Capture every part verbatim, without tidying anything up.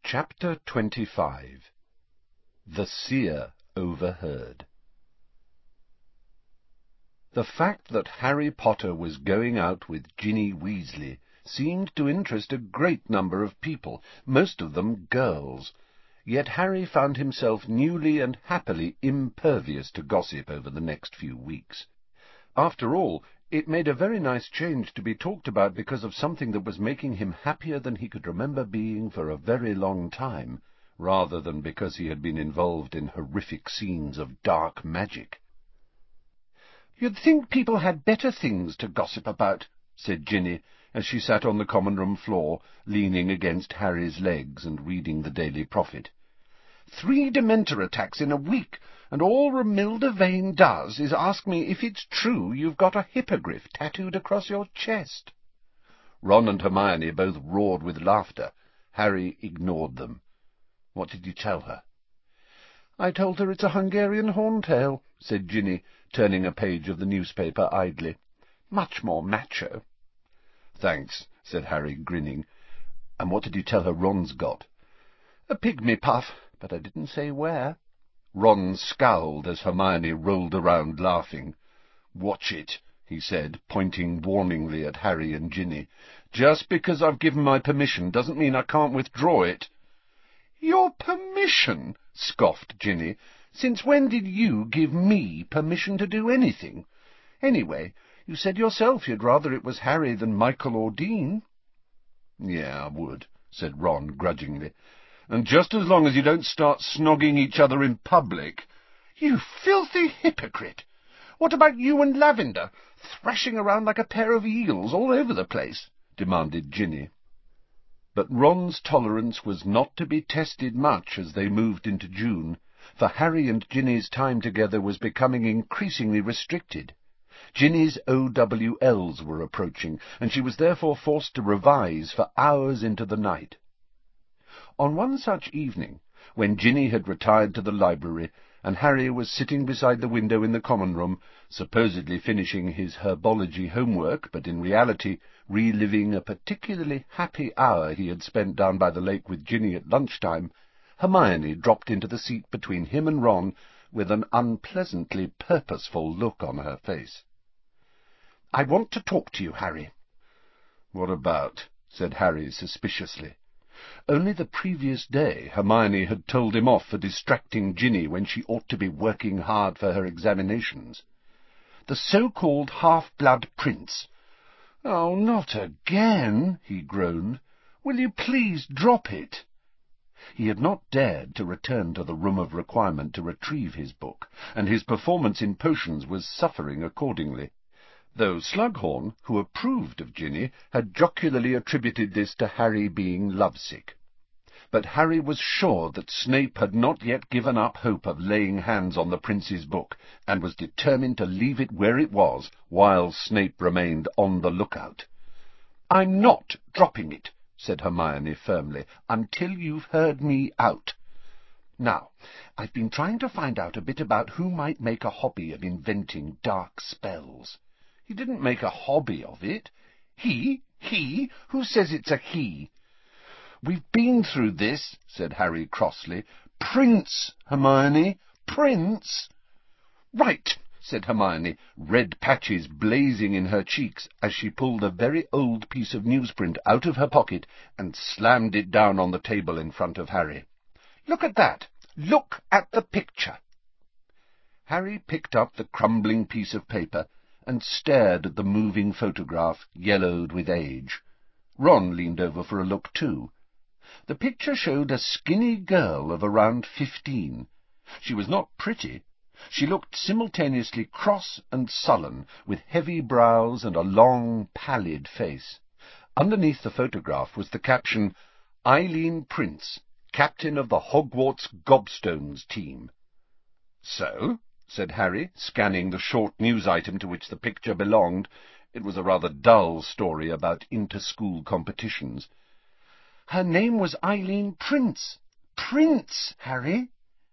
Chapter twenty-five. The Seer Overheard. The fact that Harry Potter was going out with Ginny Weasley seemed to interest a great number of people, most of them girls. Yet Harry found himself newly and happily impervious to gossip over the next few weeks. After all, it made a very nice change to be talked about because of something that was making him happier than he could remember being for a very long time, rather than because he had been involved in horrific scenes of dark magic. "You'd think people had better things to gossip about," said Ginny, as she sat on the common room floor, leaning against Harry's legs and reading the Daily Prophet. "Three Dementor attacks in a week, and all Romilda Vane does is ask me if it's true you've got a hippogriff tattooed across your chest." Ron and Hermione both roared with laughter. Harry ignored them. "What did you tell her?" "I told her it's a Hungarian horntail," said Ginny, turning a page of the newspaper idly. "Much more macho." "Thanks," said Harry, grinning. "And what did you tell her Ron's got?" "A pygmy puff, but I didn't say where." Ron scowled as Hermione rolled around laughing. "Watch it," he said, pointing warningly at Harry and Ginny. "Just because I've given my permission doesn't mean I can't withdraw it." "Your permission?" scoffed Ginny. "Since when did you give me permission to do anything? Anyway, you said yourself you'd rather it was Harry than Michael or Dean." "Yeah, I would," said Ron grudgingly. "And just as long as you don't start snogging each other in public." "You filthy hypocrite! What about you and Lavender, thrashing around like a pair of eels all over the place?" demanded Ginny. But Ron's tolerance was not to be tested much as they moved into June, for Harry and Ginny's time together was becoming increasingly restricted. Ginny's O W Ls were approaching, and she was therefore forced to revise for hours into the night. On one such evening, when Ginny had retired to the library, and Harry was sitting beside the window in the common room, supposedly finishing his herbology homework, but in reality reliving a particularly happy hour he had spent down by the lake with Ginny at lunchtime, Hermione dropped into the seat between him and Ron with an unpleasantly purposeful look on her face. "I want to talk to you, Harry." "What about?" said Harry suspiciously. Only the previous day Hermione had told him off for distracting Ginny when she ought to be working hard for her examinations. "The so-called half-blood prince." "Oh, not again," he groaned. "Will you please drop it?" He had not dared to return to the room of requirement to retrieve his book, and his performance in potions was suffering accordingly, though Slughorn, who approved of Ginny, had jocularly attributed this to Harry being lovesick. But Harry was sure that Snape had not yet given up hope of laying hands on the prince's book, and was determined to leave it where it was, while Snape remained on the lookout. "I'm not dropping it," said Hermione firmly, "until you've heard me out. Now, I've been trying to find out a bit about who might make a hobby of inventing dark spells." "He didn't make a hobby of it." "He? He? Who says it's a he?" "We've been through this," said Harry crossly. "Prince, Hermione, prince." "Right," said Hermione, red patches blazing in her cheeks as she pulled a very old piece of newsprint out of her pocket and slammed it down on the table in front of Harry. "Look at that! Look at the picture!" Harry picked up the crumbling piece of paper and stared at the moving photograph, yellowed with age. Ron leaned over for a look too. The picture showed a skinny girl of around fifteen. She was not pretty. She looked simultaneously cross and sullen, with heavy brows and a long, pallid face. Underneath the photograph was the caption, "Eileen Prince, captain of the Hogwarts Gobstones team." "So?" said Harry, scanning the short news item to which the picture belonged. It was a rather dull story about inter-school competitions. "Her name was Eileen Prince. Prince, Harry."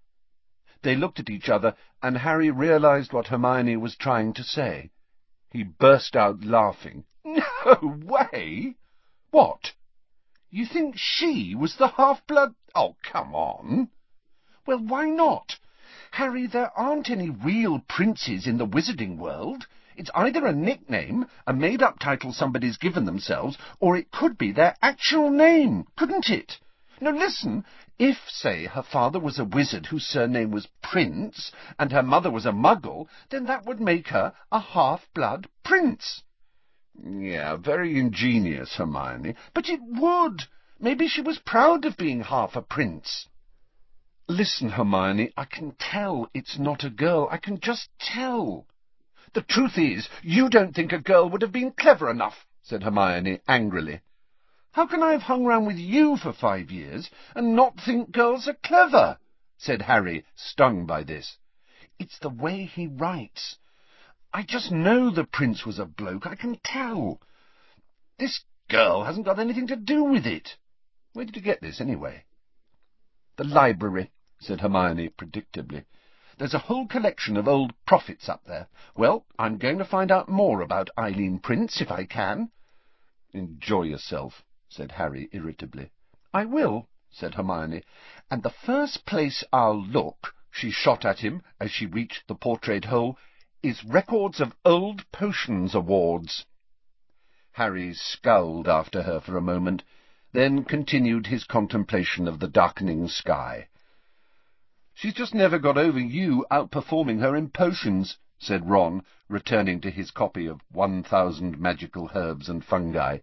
They looked at each other, and Harry realized what Hermione was trying to say. He burst out laughing. "No way!" "What?" You think she was the half-blood? Oh, come on. Well, why not? Harry, there aren't any real princes in the wizarding world. It's either a nickname, a made-up title somebody's given themselves, or it could be their actual name, couldn't it? Now listen, if, say, her father was a wizard whose surname was Prince, and her mother was a muggle, then that would make her a half-blood prince. Yeah, very ingenious, Hermione. But it would. Maybe she was proud of being half a prince. Listen, Hermione, I can tell it's not a girl. I can just tell. The truth is, you don't think a girl would have been clever enough, said Hermione angrily. How can I have hung round with you for five years and not think girls are clever? Said Harry, stung by this. It's the way he writes. I just know the prince was a bloke, I can tell. This girl hasn't got anything to do with it. Where did you get this, anyway? The library, said Hermione predictably. There's a whole collection of old prophets up there. Well, I'm going to find out more about Eileen Prince, if I can. Enjoy yourself, said Harry irritably. I will, said Hermione, and the first place I'll look, she shot at him as she reached the portrait hole, is records of old potions awards. Harry scowled after her for a moment, then continued his contemplation of the darkening sky. She's just never got over you outperforming her in potions, said Ron, returning to his copy of One Thousand Magical Herbs and Fungi.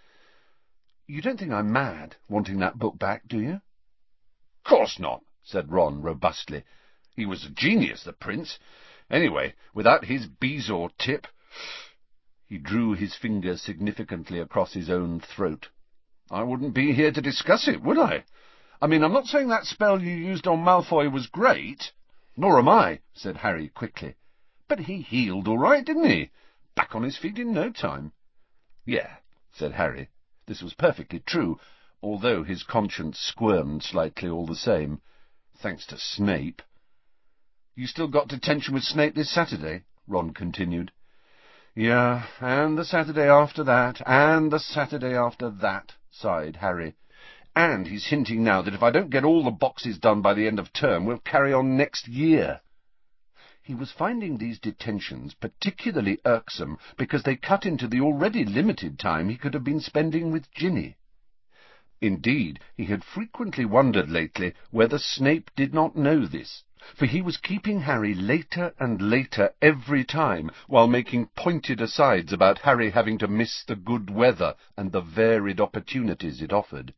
You don't think I'm mad, wanting that book back, do you? Course not, said Ron robustly. He was a genius, the prince. Anyway, without his Bezoar tip... He drew his finger significantly across his own throat. I wouldn't be here to discuss it, would I? I mean, I'm not saying that spell you used on Malfoy was great. Nor am I, said Harry quickly. But he healed all right, didn't he? Back on his feet in no time. Yeah, said Harry. This was perfectly true, although his conscience squirmed slightly all the same, thanks to Snape. You still got detention with Snape this Saturday? Ron continued. Yeah, and the Saturday after that, and the Saturday after that, sighed Harry. And he's hinting now that if I don't get all the boxes done by the end of term, we'll carry on next year. He was finding these detentions particularly irksome because they cut into the already limited time he could have been spending with Ginny. Indeed, he had frequently wondered lately whether Snape did not know this, for he was keeping Harry later and later every time, while making pointed asides about Harry having to miss the good weather and the varied opportunities it offered.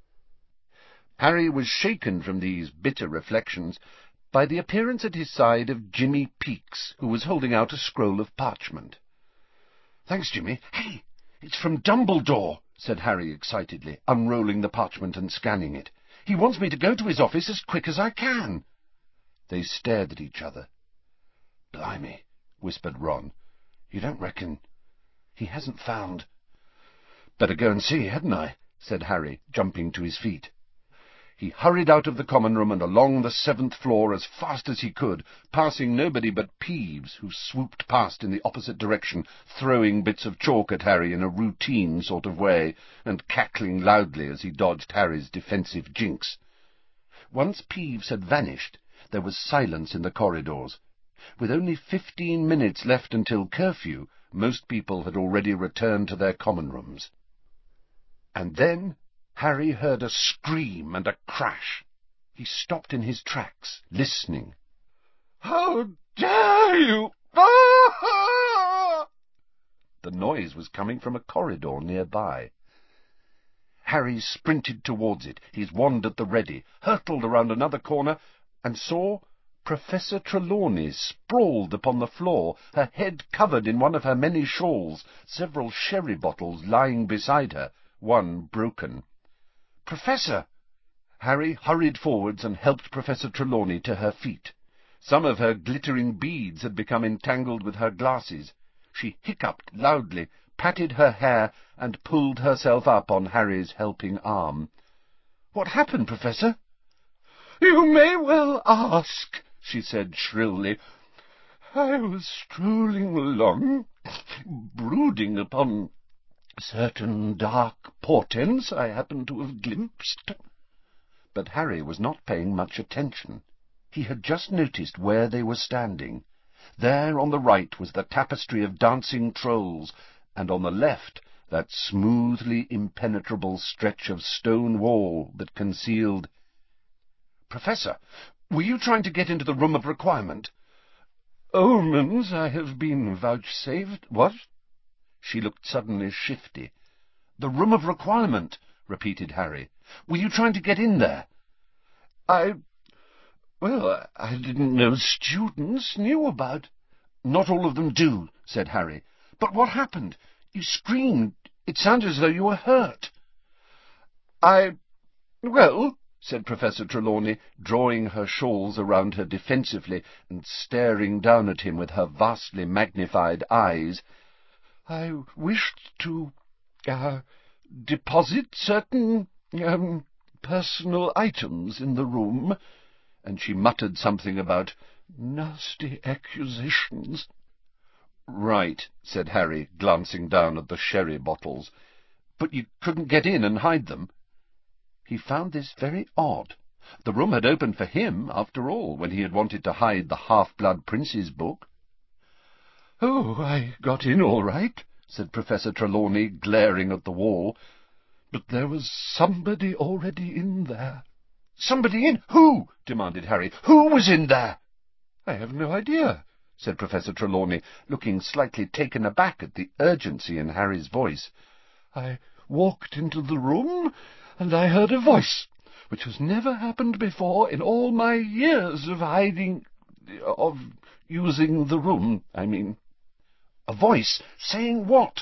Harry was shaken from these bitter reflections by the appearance at his side of Jimmy Peakes, who was holding out a scroll of parchment. "Thanks, Jimmy. Hey, it's from Dumbledore," said Harry excitedly, unrolling the parchment and scanning it. "He wants me to go to his office as quick as I can." They stared at each other. "Blimey," whispered Ron. "You don't reckon... he hasn't found—" "Better go and see, hadn't I?" said Harry, jumping to his feet. He hurried out of the common room and along the seventh floor as fast as he could, passing nobody but Peeves, who swooped past in the opposite direction, throwing bits of chalk at Harry in a routine sort of way, and cackling loudly as he dodged Harry's defensive jinx. Once Peeves had vanished, there was silence in the corridors. With only fifteen minutes left until curfew, most people had already returned to their common rooms. And then Harry heard a scream and a crash. He stopped in his tracks, listening. "How dare you!" Ah! The noise was coming from a corridor nearby. Harry sprinted towards it, his wand at the ready, hurtled around another corner, and saw Professor Trelawney sprawled upon the floor, her head covered in one of her many shawls, several sherry bottles lying beside her, one broken. "Professor!" Harry hurried forwards and helped Professor Trelawney to her feet. Some of her glittering beads had become entangled with her glasses. She hiccuped loudly, patted her hair, and pulled herself up on Harry's helping arm. "What happened, Professor?" "You may well ask," she said shrilly. "I was strolling along, brooding upon certain dark portents I happen to have glimpsed." But Harry was not paying much attention. He had just noticed where they were standing. There on the right was the tapestry of dancing trolls, and on the left that smoothly impenetrable stretch of stone wall that concealed— "Professor, were you trying to get into the room of requirement?" "Omens I have been vouchsafed— What?" She looked suddenly shifty. "The room of requirement," repeated Harry. "Were you trying to get in there?" I... well, I didn't know students knew about—" "Not all of them do," said Harry. "But what happened? You screamed. It sounded as though you were hurt." I... well, said Professor Trelawney, drawing her shawls around her defensively and staring down at him with her vastly magnified eyes, "I wished to, uh, deposit certain, um, personal items in the room," and she muttered something about nasty accusations. "Right," said Harry, glancing down at the sherry bottles. "But you couldn't get in and hide them?" He found this very odd. The room had opened for him, after all, when he had wanted to hide the Half-Blood Prince's book. "Oh, I got in all right," said Professor Trelawney, glaring at the wall. "But there was somebody already in there." "Somebody in? Who?" demanded Harry. "Who was in there?" "I have no idea," said Professor Trelawney, looking slightly taken aback at the urgency in Harry's voice. "I walked into the room, and I heard a voice, which has never happened before in all my years of hiding... of using the room, I mean." "A voice? Saying what?"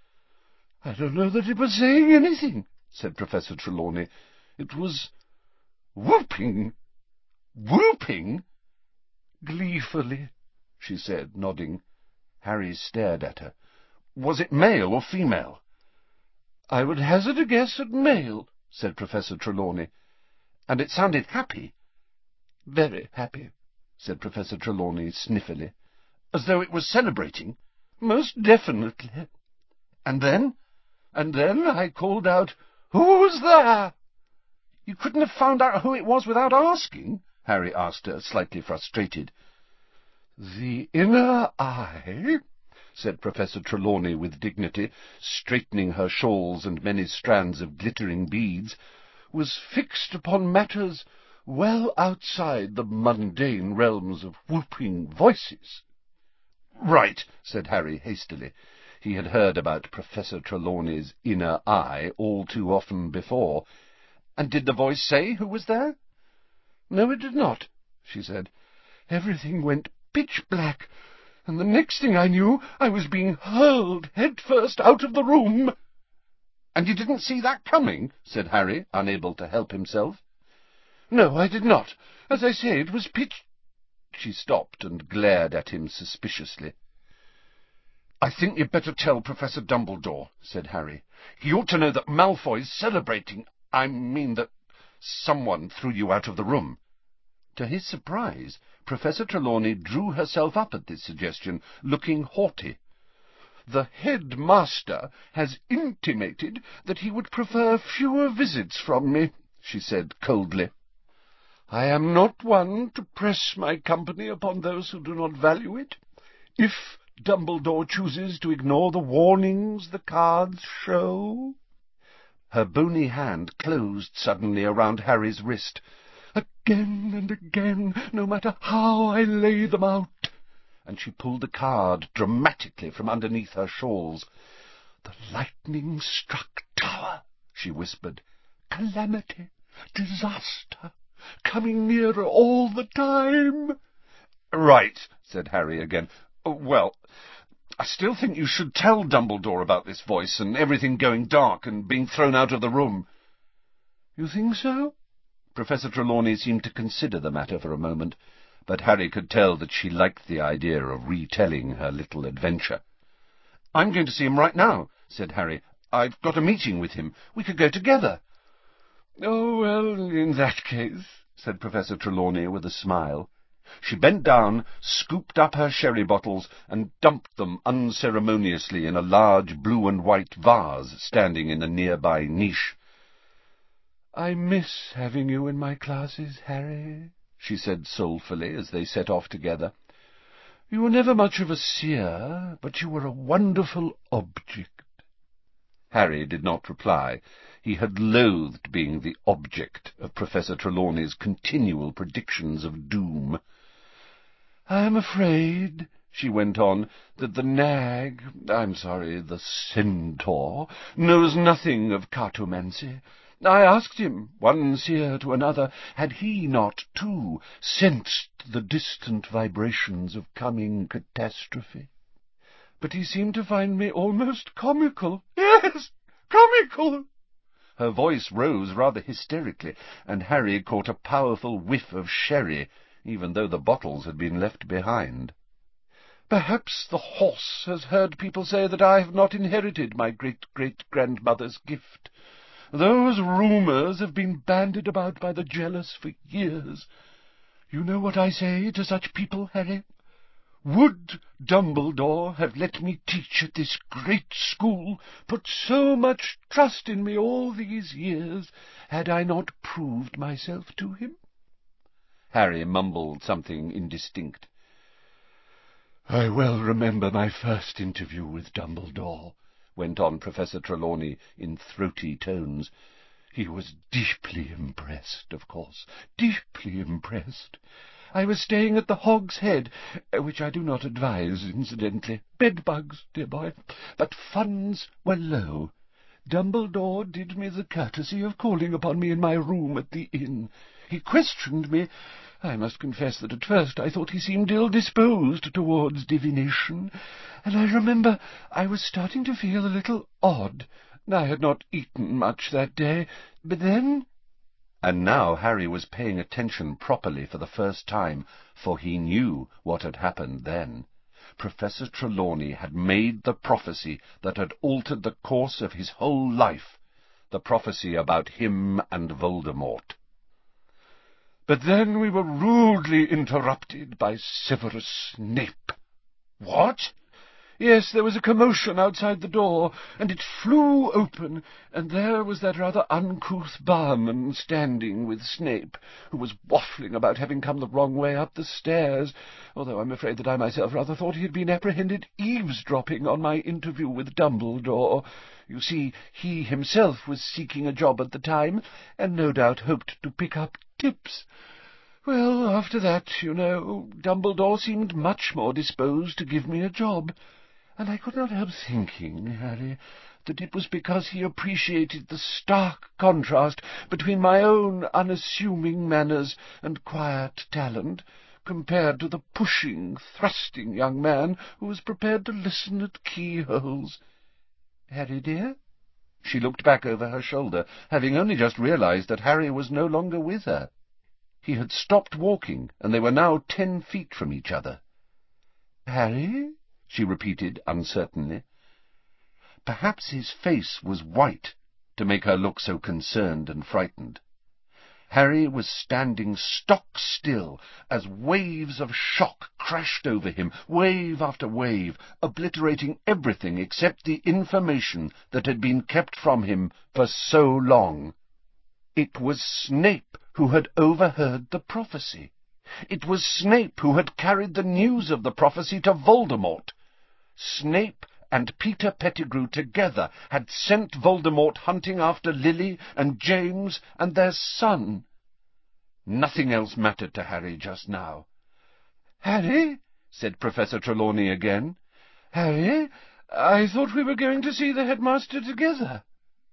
"I don't know that it was saying anything," said Professor Trelawney. "It was whooping." "Whooping?" "Gleefully," she said, nodding. Harry stared at her. "Was it male or female?" "I would hazard a guess at male," said Professor Trelawney. "And it sounded happy?" "Very happy," said Professor Trelawney sniffily. "As though it was celebrating?" "Most definitely." "And then?" "And then I called out, 'Who's there?'" "You couldn't have found out who it was without asking?" Harry asked her, slightly frustrated. "The inner eye," said Professor Trelawney with dignity, straightening her shawls and many strands of glittering beads, "was fixed upon matters well outside the mundane realms of whooping voices." "Right," said Harry hastily. He had heard about Professor Trelawney's inner eye all too often before. "And did the voice say who was there?" "No, it did not," she said. "Everything went pitch black, and the next thing I knew I was being hurled head-first out of the room." "And you didn't see that coming?" said Harry, unable to help himself. "No, I did not. As I say, it was pitch—" She stopped and glared at him suspiciously. "I think you'd better tell Professor Dumbledore," said Harry. "He ought to know that Malfoy's celebrating— I mean that someone threw you out of the room." To his surprise, Professor Trelawney drew herself up at this suggestion, looking haughty. "The headmaster has intimated that he would prefer fewer visits from me," she said coldly. "I am not one to press my company upon those who do not value it. If Dumbledore chooses to ignore the warnings the cards show—" Her bony hand closed suddenly around Harry's wrist. "Again and again, no matter how I lay them out," and she pulled a card dramatically from underneath her shawls. "The lightning-struck tower," she whispered. "Calamity, disaster, coming nearer all the time." "Right," said Harry again. "Well, I still think you should tell Dumbledore about this voice and everything going dark and being thrown out of the room." "You think so?" Professor Trelawney seemed to consider the matter for a moment, but Harry could tell that she liked the idea of retelling her little adventure. "I'm going to see him right now," said Harry. "I've got a meeting with him. We could go together." "Oh, well, in that case," said Professor Trelawney with a smile. She bent down, scooped up her sherry bottles, and dumped them unceremoniously in a large blue and white vase standing in a nearby niche. "I miss having you in my classes, Harry," she said soulfully as they set off together. "You were never much of a seer, but you were a wonderful object." Harry did not reply. He had loathed being the object of Professor Trelawney's continual predictions of doom. "I am afraid," she went on, "that the nag, I'm sorry, the centaur, knows nothing of cartomancy. I asked him, one seer to another, had he not, too, sensed the distant vibrations of coming catastrophe. But he seemed to find me almost comical. Yes, comical!" Her voice rose rather hysterically, and Harry caught a powerful whiff of sherry, even though the bottles had been left behind. "Perhaps the horse has heard people say that I have not inherited my great-great-grandmother's gift. Those rumours have been bandied about by the jealous for years. You know what I say to such people, Harry? Would Dumbledore have let me teach at this great school, put so much trust in me all these years, had I not proved myself to him?" Harry mumbled something indistinct. "I well remember my first interview with Dumbledore," went on Professor Trelawney in throaty tones. "He was deeply impressed, of course, deeply impressed. I was staying at the Hog's Head, which I do not advise, incidentally. Bedbugs, dear boy. But funds were low. Dumbledore did me the courtesy of calling upon me in my room at the inn. He questioned me. I must confess that at first I thought he seemed ill-disposed towards divination, and I remember I was starting to feel a little odd. I had not eaten much that day, but then—" And now Harry was paying attention properly for the first time, for he knew what had happened then. Professor Trelawney had made the prophecy that had altered the course of his whole life, the prophecy about him and Voldemort. "But then we were rudely interrupted by Severus Snape." "What?" "Yes, there was a commotion outside the door, and it flew open, and there was that rather uncouth barman standing with Snape, who was waffling about having come the wrong way up the stairs, although I'm afraid that I myself rather thought he had been apprehended eavesdropping on my interview with Dumbledore. You see, he himself was seeking a job at the time, and no doubt hoped to pick up tips. Well, after that, you know, Dumbledore seemed much more disposed to give me a job, and I could not help thinking, Harry, that it was because he appreciated the stark contrast between my own unassuming manners and quiet talent, compared to the pushing, thrusting young man who was prepared to listen at keyholes. Harry, dear?" She looked back over her shoulder, having only just realized that Harry was no longer with her. He had stopped walking, and they were now ten feet from each other. "Harry?" she repeated uncertainly. Perhaps his face was white, to make her look so concerned and frightened. Harry was standing stock still as waves of shock crashed over him, wave after wave, obliterating everything except the information that had been kept from him for so long. It was Snape who had overheard the prophecy. It was Snape who had carried the news of the prophecy to Voldemort. Snape and Peter Pettigrew together had sent Voldemort hunting after Lily and James and their son. Nothing else mattered to Harry just now. "Harry?" said Professor Trelawney again. "Harry, I thought we were going to see the headmaster together."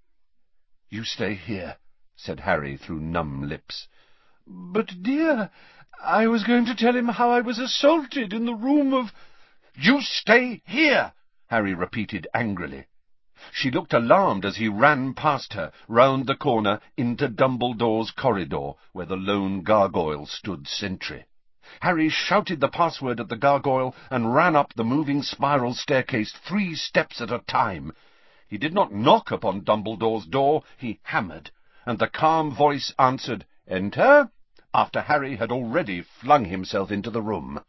"You stay here," said Harry through numb lips. "But, dear, I was going to tell him how I was assaulted in the room of—" "You stay here!" Harry repeated angrily. She looked alarmed as he ran past her, round the corner, into Dumbledore's corridor, where the lone gargoyle stood sentry. Harry shouted the password at the gargoyle and ran up the moving spiral staircase three steps at a time. He did not knock upon Dumbledore's door, he hammered, and the calm voice answered, "Enter," after Harry had already flung himself into the room.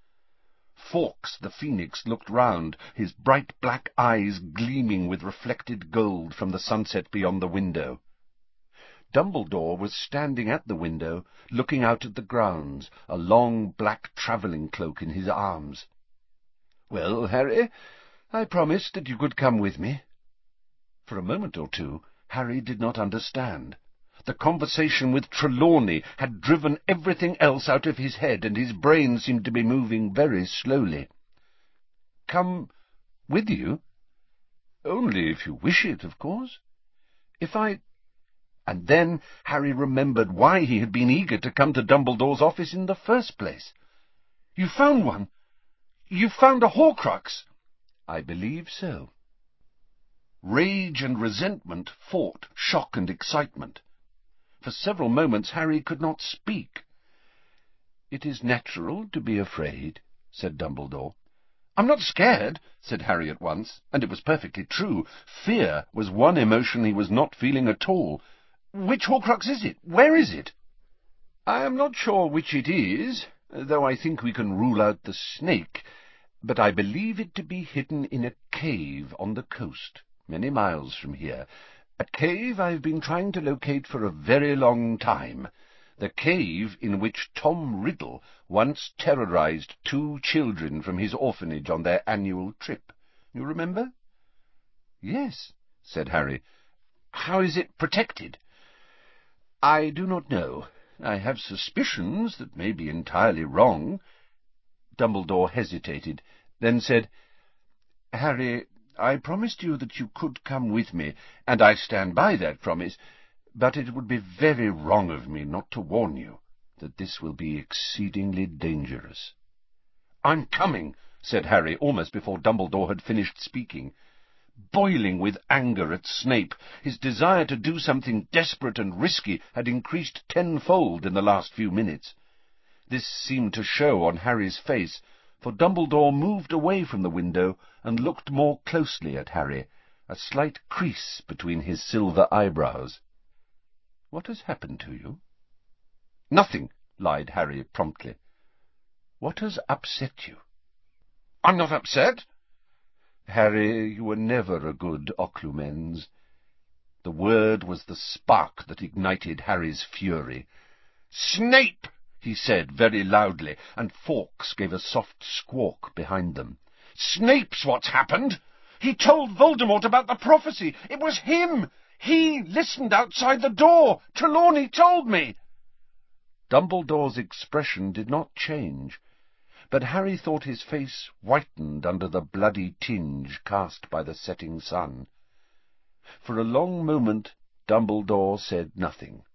Fawkes the Phoenix looked round, his bright black eyes gleaming with reflected gold from the sunset beyond the window. Dumbledore was standing at the window, looking out at the grounds, a long black travelling cloak in his arms. "Well, Harry, I promised that you could come with me." For a moment or two Harry did not understand. The conversation with Trelawney had driven everything else out of his head, and his brain seemed to be moving very slowly. "Come with you? Only if you wish it, of course. If I—" And then Harry remembered why he had been eager to come to Dumbledore's office in the first place. "You found one? You found a Horcrux?" "I believe so." Rage and resentment fought shock and excitement. For several moments Harry could not speak. "It is natural to be afraid," said Dumbledore. "I'm not scared," said Harry at once, and it was perfectly true. Fear was one emotion he was not feeling at all. "Which Horcrux is it? Where is it?" "I am not sure which it is, though I think we can rule out the snake, but I believe it to be hidden in a cave on the coast, many miles from here. A cave I've been trying to locate for a very long time. The cave in which Tom Riddle once terrorized two children from his orphanage on their annual trip. You remember?" "Yes," said Harry. "How is it protected?" "I do not know. I have suspicions that may be entirely wrong." Dumbledore hesitated, then said, "Harry, I promised you that you could come with me, and I stand by that promise, but it would be very wrong of me not to warn you that this will be exceedingly dangerous." "I'm coming," said Harry, almost before Dumbledore had finished speaking. Boiling with anger at Snape, his desire to do something desperate and risky had increased tenfold in the last few minutes. This seemed to show on Harry's face, for Dumbledore moved away from the window and looked more closely at Harry, a slight crease between his silver eyebrows. "What has happened to you?" "Nothing," lied Harry promptly. "What has upset you?" "I'm not upset." "Harry, you were never a good Occlumens." The word was the spark that ignited Harry's fury. "Snape!" he said very loudly, and Fawkes gave a soft squawk behind them. "Snape's what's happened! He told Voldemort about the prophecy! It was him! He listened outside the door! Trelawney told me!" Dumbledore's expression did not change, but Harry thought his face whitened under the bloody tinge cast by the setting sun. For a long moment Dumbledore said nothing.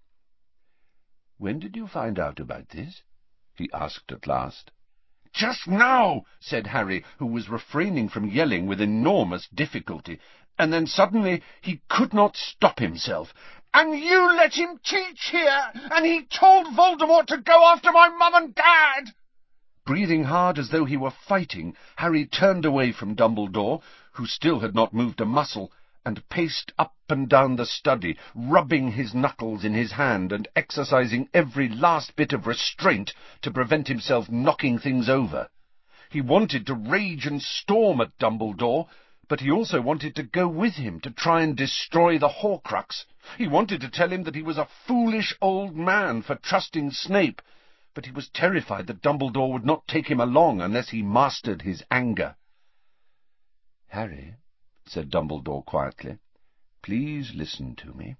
"When did you find out about this?" he asked at last. "Just now," said Harry, who was refraining from yelling with enormous difficulty, and then suddenly he could not stop himself. "And you let him teach here, and he told Voldemort to go after my mum and dad!" Breathing hard as though he were fighting, Harry turned away from Dumbledore, who still had not moved a muscle, and paced up and down the study, rubbing his knuckles in his hand and exercising every last bit of restraint to prevent himself knocking things over. He wanted to rage and storm at Dumbledore, but he also wanted to go with him to try and destroy the Horcrux. He wanted to tell him that he was a foolish old man for trusting Snape, but he was terrified that Dumbledore would not take him along unless he mastered his anger. "Harry," said Dumbledore quietly, "please listen to me."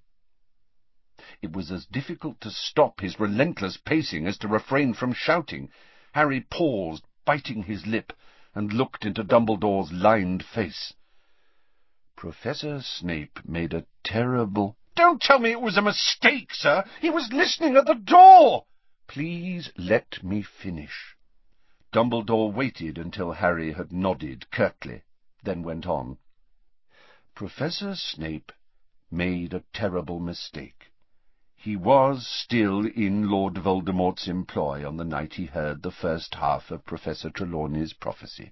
It was as difficult to stop his relentless pacing as to refrain from shouting. Harry paused, biting his lip, and looked into Dumbledore's lined face. "Professor Snape made a terrible—" "Don't tell me it was a mistake, sir! He was listening at the door!" "Please let me finish." Dumbledore waited until Harry had nodded curtly, then went on. "Professor Snape made a terrible mistake. He was still in Lord Voldemort's employ on the night he heard the first half of Professor Trelawney's prophecy.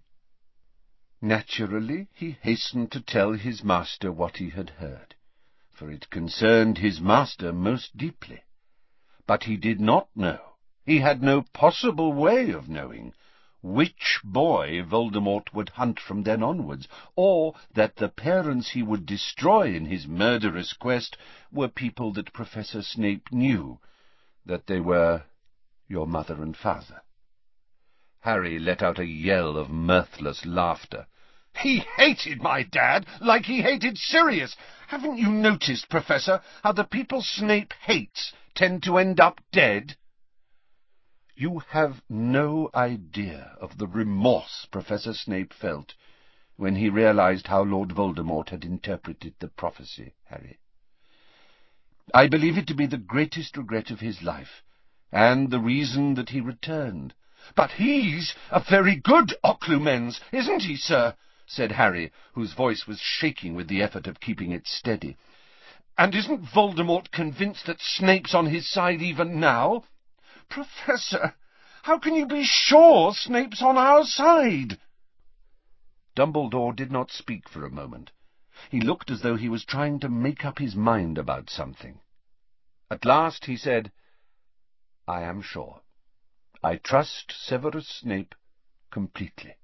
Naturally, he hastened to tell his master what he had heard, for it concerned his master most deeply. But he did not know He had no possible way of knowing which boy Voldemort would hunt from then onwards, or that the parents he would destroy in his murderous quest were people that Professor Snape knew, that they were your mother and father. Harry let out a yell of mirthless laughter. "He hated my dad like he hated Sirius. Haven't you noticed, Professor, how the people Snape hates tend to end up dead?" You have no idea of the remorse Professor Snape felt when he realized how Lord Voldemort had interpreted the prophecy, Harry. I believe it to be the greatest regret of his life, and the reason that he returned. "But he's a very good Occlumens, isn't he, sir?" said Harry, whose voice was shaking with the effort of keeping it steady. "And isn't Voldemort convinced that Snape's on his side even now?" "Professor, how can you be sure Snape's on our side?" Dumbledore did not speak for a moment. He looked as though he was trying to make up his mind about something. At last he said, "I am sure. I trust Severus Snape completely."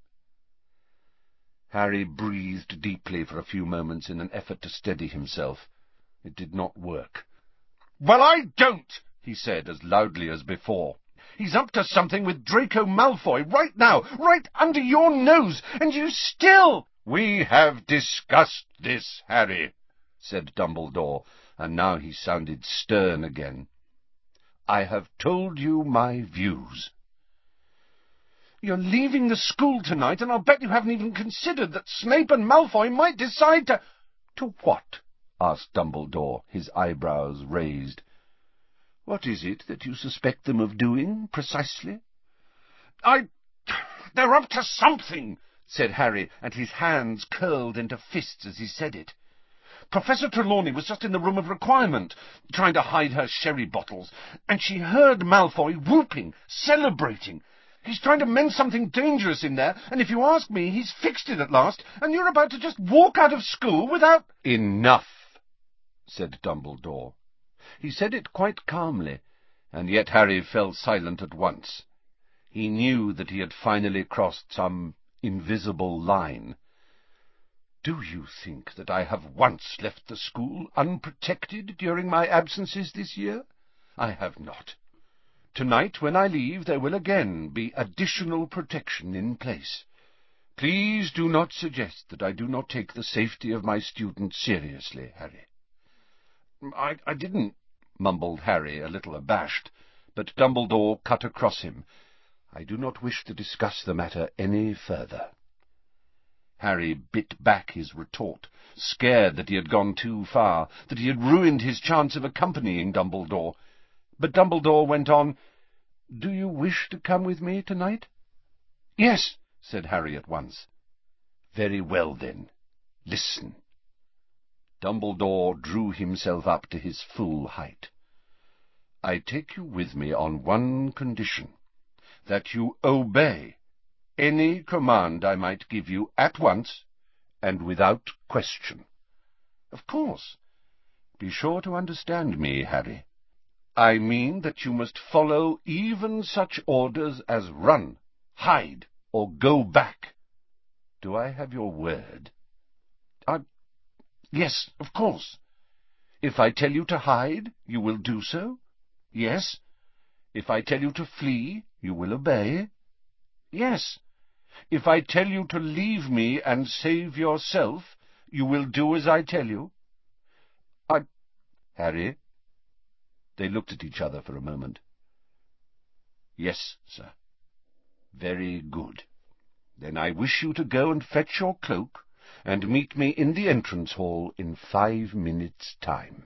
Harry breathed deeply for a few moments in an effort to steady himself. It did not work. "Well, I don't!" he said as loudly as before. "He's up to something with Draco Malfoy right now, right under your nose, and you still—" "We have discussed this, Harry," said Dumbledore, and now he sounded stern again. "I have told you my views." "You're leaving the school tonight, and I'll bet you haven't even considered that Snape and Malfoy might decide to—" "To what?" asked Dumbledore, his eyebrows raised. "What is it that you suspect them of doing, precisely?" I... "They're up to something," said Harry, and his hands curled into fists as he said it. "Professor Trelawney was just in the room of requirement, trying to hide her sherry bottles, and she heard Malfoy whooping, celebrating. He's trying to mend something dangerous in there, and if you ask me, he's fixed it at last, and you're about to just walk out of school without—" "Enough," said Dumbledore. He said it quite calmly, and yet Harry fell silent at once. He knew that he had finally crossed some invisible line. "Do you think that I have once left the school unprotected during my absences this year? I have not. Tonight, when I leave, there will again be additional protection in place. Please do not suggest that I do not take the safety of my students seriously, Harry." I, I didn't," mumbled Harry, a little abashed, but Dumbledore cut across him. "I do not wish to discuss the matter any further." Harry bit back his retort, scared that he had gone too far, that he had ruined his chance of accompanying Dumbledore. But Dumbledore went on, "Do you wish to come with me tonight?" "Yes," said Harry at once. "Very well, then. Listen." Dumbledore drew himself up to his full height. "I take you with me on one condition, that you obey any command I might give you at once and without question." "Of course." "Be sure to understand me, Harry. I mean that you must follow even such orders as run, hide, or go back. Do I have your word?" I... "Yes, of course." "If I tell you to hide, you will do so?" "Yes." "If I tell you to flee, you will obey?" "Yes." "If I tell you to leave me and save yourself, you will do as I tell you?" I... "Harry?" They looked at each other for a moment. "Yes, sir." "Very good. Then I wish you to go and fetch your cloak, and meet me in the entrance hall in five minutes' time."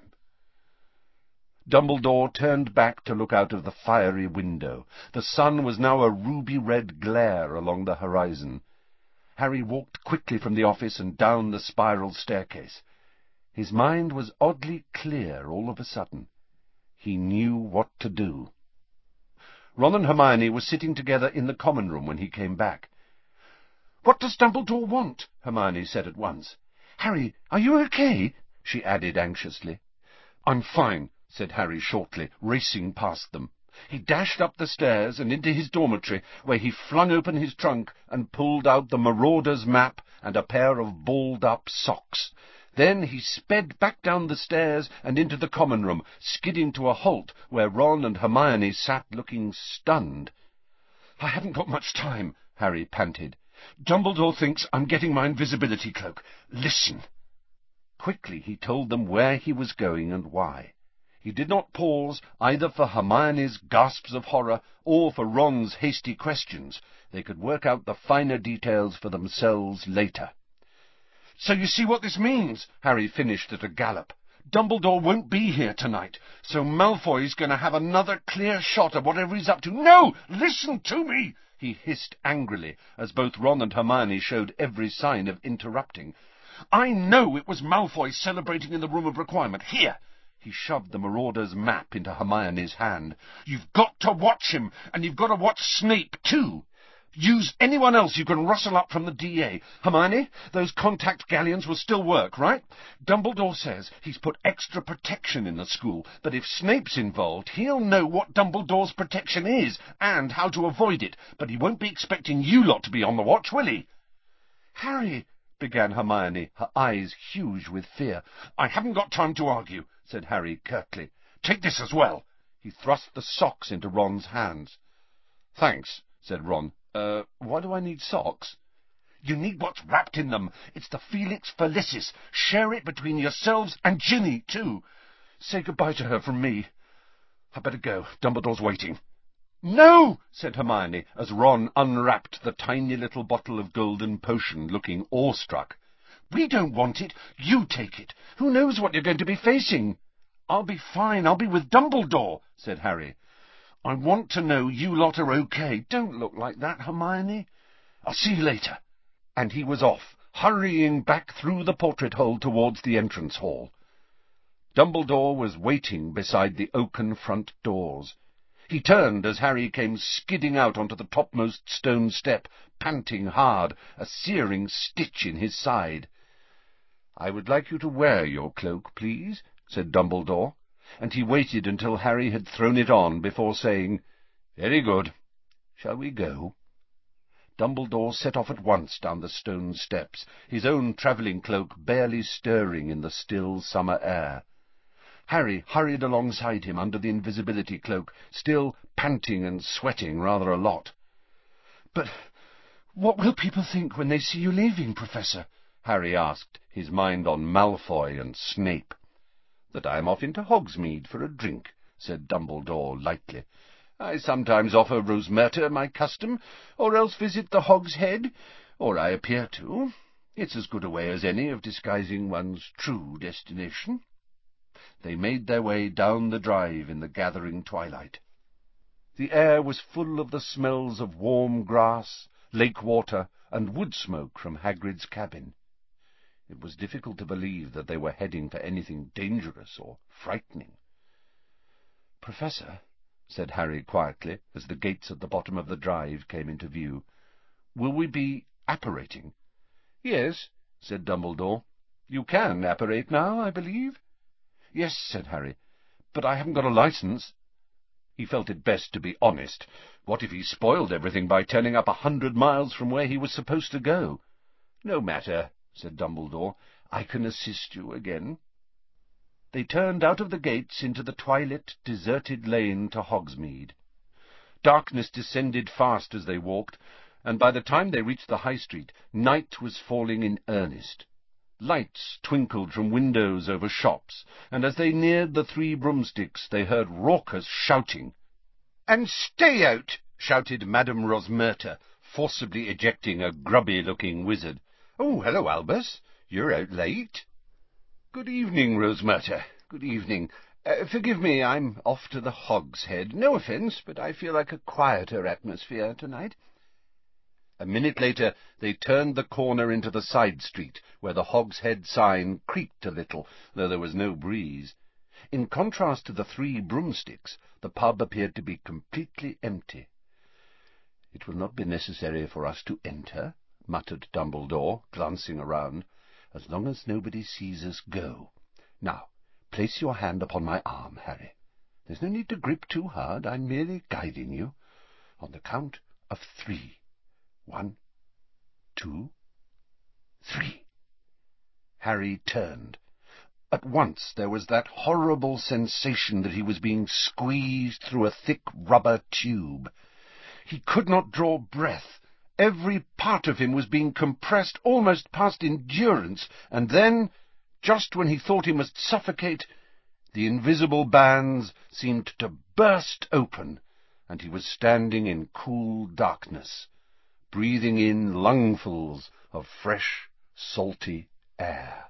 Dumbledore turned back to look out of the fiery window. The sun was now a ruby-red glare along the horizon. Harry walked quickly from the office and down the spiral staircase. His mind was oddly clear all of a sudden. He knew what to do. Ron and Hermione were sitting together in the common room when he came back. "What does Dumbledore want?" Hermione said at once. "Harry, are you okay?" she added anxiously. "I'm fine," said Harry shortly, racing past them. He dashed up the stairs and into his dormitory, where he flung open his trunk and pulled out the marauder's map and a pair of balled-up socks. Then he sped back down the stairs and into the common room, skidding to a halt where Ron and Hermione sat looking stunned. "I haven't got much time," Harry panted. "Dumbledore thinks I'm getting my invisibility cloak. Listen." Quickly he told them where he was going and why. He did not pause either for Hermione's gasps of horror or for Ron's hasty questions. They could work out the finer details for themselves later. "So you see what this means," Harry finished at a gallop. "Dumbledore won't be here tonight, so Malfoy's going to have another clear shot at whatever he's up to." "No! Listen to me!" he hissed angrily, as both Ron and Hermione showed every sign of interrupting. "I know it was Malfoy celebrating in the Room of Requirement. Here!" He shoved the marauder's map into Hermione's hand. "You've got to watch him, and you've got to watch Snape, too. Use anyone else you can rustle up from the D A. Hermione, those contact galleons will still work, right? Dumbledore says he's put extra protection in the school, but if Snape's involved, he'll know what Dumbledore's protection is and how to avoid it, but he won't be expecting you lot to be on the watch, will he?" "Harry," began Hermione, her eyes huge with fear. "I haven't got time to argue," said Harry curtly. "Take this as well." He thrust the socks into Ron's hands. "Thanks," said Ron. Uh, why do I need socks?" "You need what's wrapped in them. It's the Felix Felicis. Share it between yourselves and Ginny, too. Say goodbye to her from me. I'd better go. Dumbledore's waiting." "No!" said Hermione, as Ron unwrapped the tiny little bottle of golden potion, looking awestruck. "We don't want it. You take it. Who knows what you're going to be facing?" "I'll be fine. I'll be with Dumbledore," said Harry. "I want to know you lot are okay. Don't look like that, Hermione. I'll see you later." And he was off, hurrying back through the portrait hole towards the entrance hall. Dumbledore was waiting beside the oaken front doors. He turned as Harry came skidding out onto the topmost stone step, panting hard, a searing stitch in his side. "I would like you to wear your cloak, please," said Dumbledore, and he waited until Harry had thrown it on before saying, "Very good. Shall we go?" Dumbledore set off at once down the stone steps, his own travelling cloak barely stirring in the still summer air. Harry hurried alongside him under the invisibility cloak, still panting and sweating rather a lot. "But what will people think when they see you leaving, Professor?" Harry asked, his mind on Malfoy and Snape. "That I am off into Hogsmeade for a drink," said Dumbledore lightly. "I sometimes offer Rosmerta my custom, or else visit the Hog's Head, or I appear to. It's as good a way as any of disguising one's true destination." They made their way down the drive in the gathering twilight. The air was full of the smells of warm grass, lake water, and wood smoke from Hagrid's cabin. It was difficult to believe that they were heading for anything dangerous or frightening. "Professor," said Harry quietly, as the gates at the bottom of the drive came into view, "will we be apparating?" "Yes," said Dumbledore. "You can apparate now, I believe?" "Yes," said Harry, "but I haven't got a licence." He felt it best to be honest. What if he spoiled everything by turning up a hundred miles from where he was supposed to go? "No matter," said Dumbledore. "I can assist you again." They turned out of the gates into the twilit, deserted lane to Hogsmeade. Darkness descended fast as they walked, and by the time they reached the High Street, night was falling in earnest. Lights twinkled from windows over shops, and as they neared the Three Broomsticks they heard raucous shouting. "And stay out!" shouted Madame Rosmerta, forcibly ejecting a grubby-looking wizard. "Oh, hello, Albus. You're out late." "Good evening, Rosmerta. Good evening. Uh, forgive me, I'm off to the Hog's Head. No offence, but I feel like a quieter atmosphere tonight." A minute later they turned the corner into the side street, where the Hog's Head sign creaked a little, though there was no breeze. In contrast to the Three Broomsticks, the pub appeared to be completely empty. "It will not be necessary for us to enter," muttered Dumbledore, glancing around, "as long as nobody sees us go. Now, place your hand upon my arm, Harry. There's no need to grip too hard. I'm merely guiding you. On the count of three. One, two, three. Harry turned. At once there was that horrible sensation that he was being squeezed through a thick rubber tube. He could not draw breath. Every part of him was being compressed almost past endurance, and then, just when he thought he must suffocate, the invisible bands seemed to burst open, and he was standing in cool darkness, breathing in lungfuls of fresh, salty air.